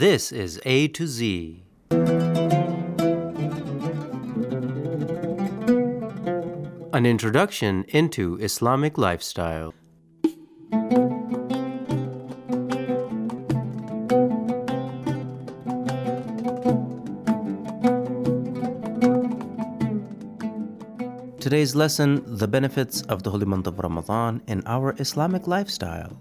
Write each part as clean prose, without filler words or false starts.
This is A to Z. An introduction into Islamic lifestyle. Today's lesson, the benefits of the holy month of Ramadan in our Islamic lifestyle.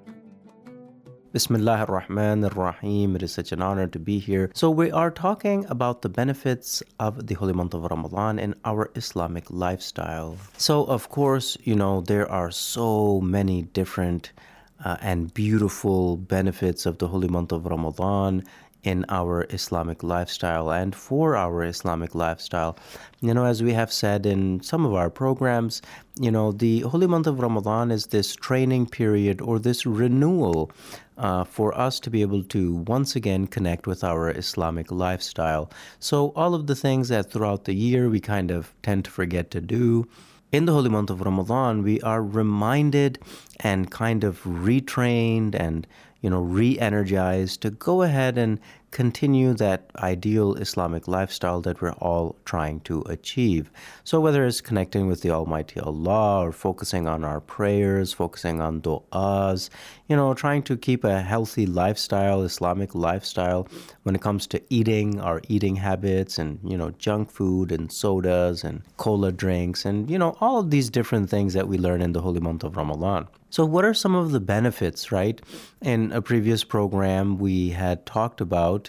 Bismillah ar-Rahman ar-Rahim. It is such an honor to be here. So we are talking about the benefits of the holy month of Ramadan in our Islamic lifestyle. So of course, there are so many different and beautiful benefits of the holy month of Ramadan in our Islamic lifestyle and for our Islamic lifestyle. As we have said in some of our programs, the holy month of Ramadan is this training period or this renewal for us to be able to once again connect with our Islamic lifestyle. So all of the things that throughout the year we kind of tend to forget to do, in the holy month of Ramadan, we are reminded and kind of retrained and re-energized to go ahead and continue that ideal Islamic lifestyle that we're all trying to achieve. So whether it's connecting with the Almighty Allah or focusing on our prayers, focusing on du'as, trying to keep a healthy lifestyle, Islamic lifestyle when it comes to eating, our eating habits and, junk food and sodas and cola drinks and, all of these different things that we learn in the holy month of Ramadan. So what are some of the benefits, right? In a previous program, we had talked about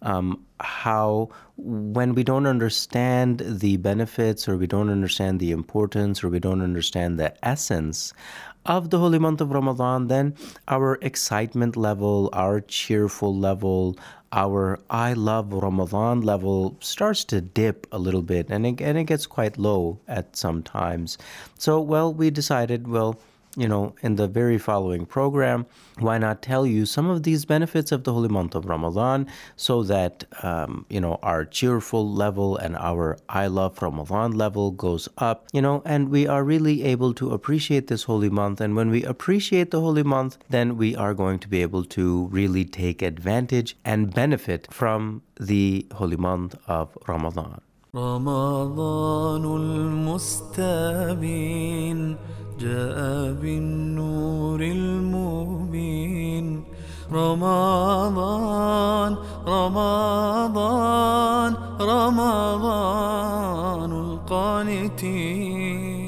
how when we don't understand the benefits or we don't understand the importance or we don't understand the essence of the holy month of Ramadan, then our excitement level, our cheerful level, our I love Ramadan level starts to dip a little bit and it gets quite low at some times. So, we decided, in the very following program, why not tell you some of these benefits of the holy month of Ramadan so that, our cheerful level and our I love Ramadan level goes up, and we are really able to appreciate this holy month. And when we appreciate the holy month, then we are going to be able to really take advantage and benefit from the holy month of Ramadan. رمضان المستبين جاء بالنور المبين رمضان رمضان رمضان القانتين.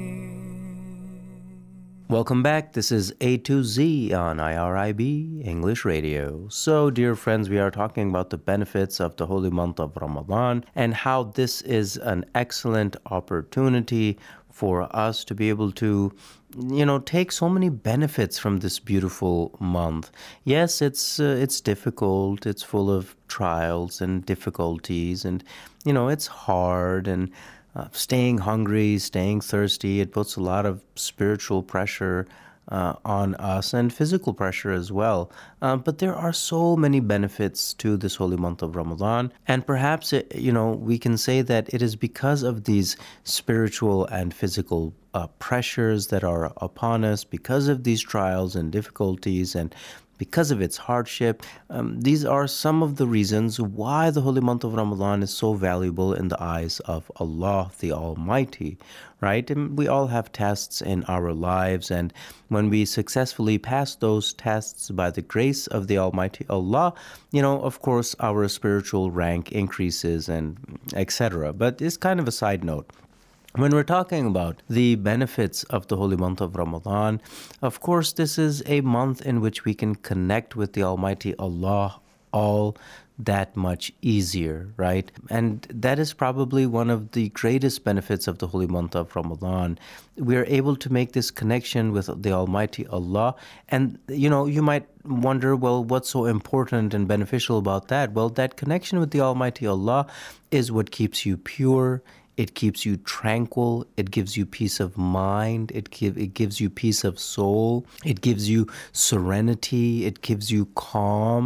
Welcome back. This is A to Z on IRIB English Radio. So, dear friends, we are talking about the benefits of the holy month of Ramadan and how this is an excellent opportunity for us to be able to, take so many benefits from this beautiful month. Yes, it's difficult. It's full of trials and difficulties, and it's hard and. Staying hungry, staying thirsty, it puts a lot of spiritual pressure on us and physical pressure as well. But there are so many benefits to this holy month of Ramadan. And perhaps, we can say that it is because of these spiritual and physical pressures that are upon us, because of these trials and difficulties and because of its hardship. These are some of the reasons why the holy month of Ramadan is so valuable in the eyes of Allah, the Almighty, right? And we all have tests in our lives, and when we successfully pass those tests by the grace of the Almighty Allah, of course, our spiritual rank increases and etc. But it's kind of a side note. When we're talking about the benefits of the holy month of Ramadan, of course, this is a month in which we can connect with the Almighty Allah all that much easier, right? And that is probably one of the greatest benefits of the holy month of Ramadan. We are able to make this connection with the Almighty Allah. And, you might wonder, what's so important and beneficial about that? Well, that connection with the Almighty Allah is what keeps you pure. It keeps you tranquil. It gives you peace of mind. It gives you peace of soul. It gives you serenity. It gives you calm,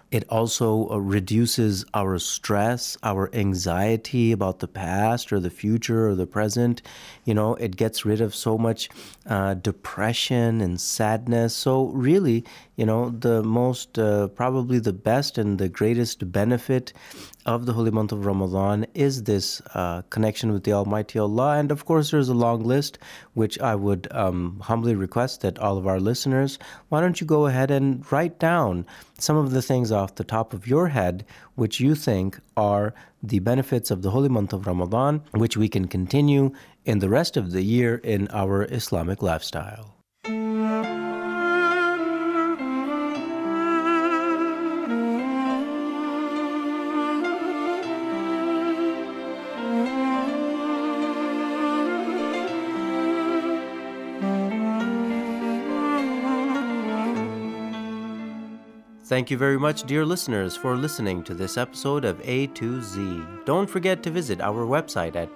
It also reduces our stress, our anxiety about the past or the future or the present. It gets rid of so much depression and sadness. So really, the most, probably the best and the greatest benefit of the holy month of Ramadan is this connection with the Almighty Allah. And of course, there's a long list, which I would humbly request that all of our listeners, why don't you go ahead and write down some of the things off the top of your head which you think are the benefits of the holy month of Ramadan, which we can continue in the rest of the year in our Islamic lifestyle. Thank you very much, dear listeners, for listening to this episode of A to Z. Don't forget to visit our website at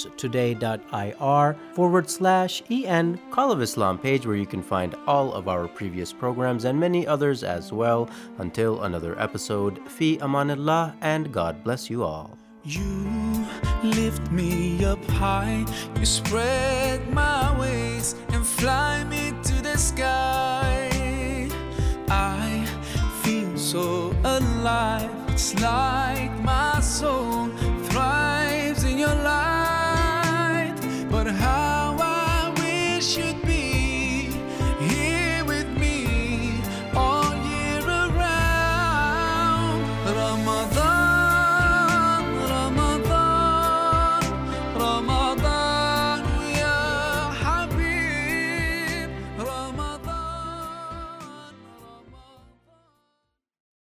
parstoday.ir/EN Call of Islam page, where you can find all of our previous programs and many others as well. Until another episode, Fi Amanillah, and God bless you all. You lift me up high, you spread my wings and fly me to the sky. I feel so alive, it's like